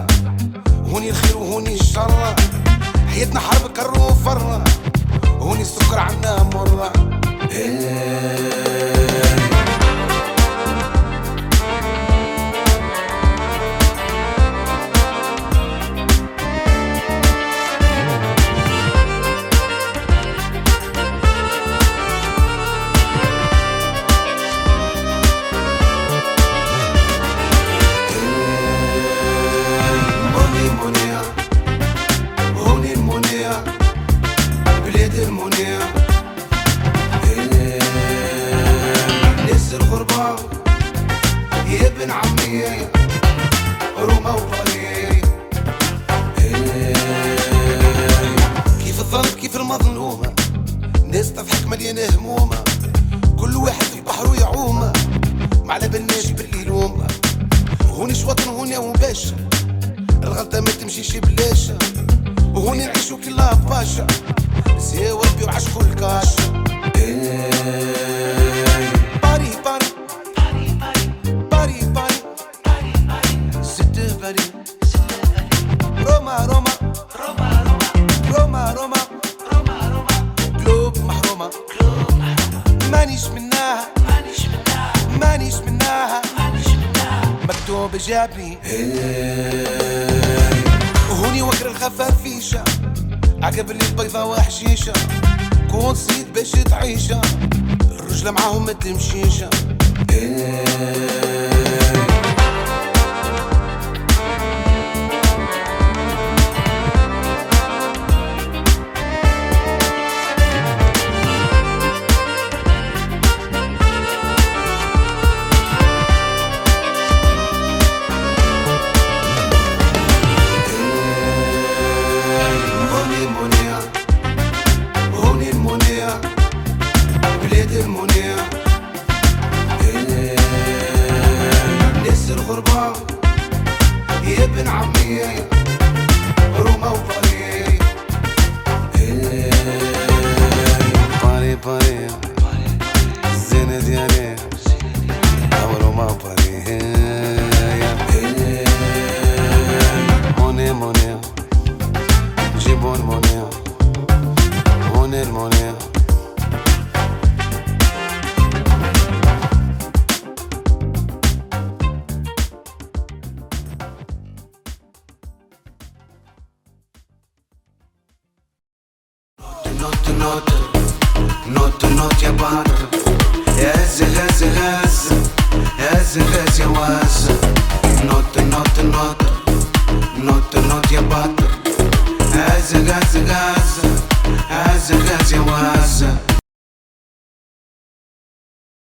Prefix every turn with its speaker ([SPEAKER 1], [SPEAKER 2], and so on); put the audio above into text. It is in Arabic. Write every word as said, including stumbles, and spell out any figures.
[SPEAKER 1] هوني الخير وهوني الشر، حياتنا حرب كر وفر، هوني السكر عنا مرة. ناس الغربة يا ابن عمي روما وباري، كيف الظالم كيف المظلومة، ناس تضحك مليانة همومة، كل واحد في بحره يعوم، ما على بالناش باللي يلوم. هوني شوطن هوني وباشا، الغلطة ما تمشيش بلاش، وهوني نعيشو كلها باشا، سيوا ربي وعشقو الكاشا. باري باري باري باري ست باري، روما روما روما روما قلوب محرومة، مانيش مناها مانيش مناها مكتوب جابني. هوني وكر الخفافيشة، عقب اللي البيضة وحشيشة، كون صيد باش تعيشة، الرجلة معاهم ما تمشيشة. ناس الغربة يا ابن عمي روما وباري، باري باري الزينة ديالي روما وباري، موني موني جيبون موني موني الموني. نوت نوت نوت نوت يا بطل، يا هز هز هز هز هز يا واد.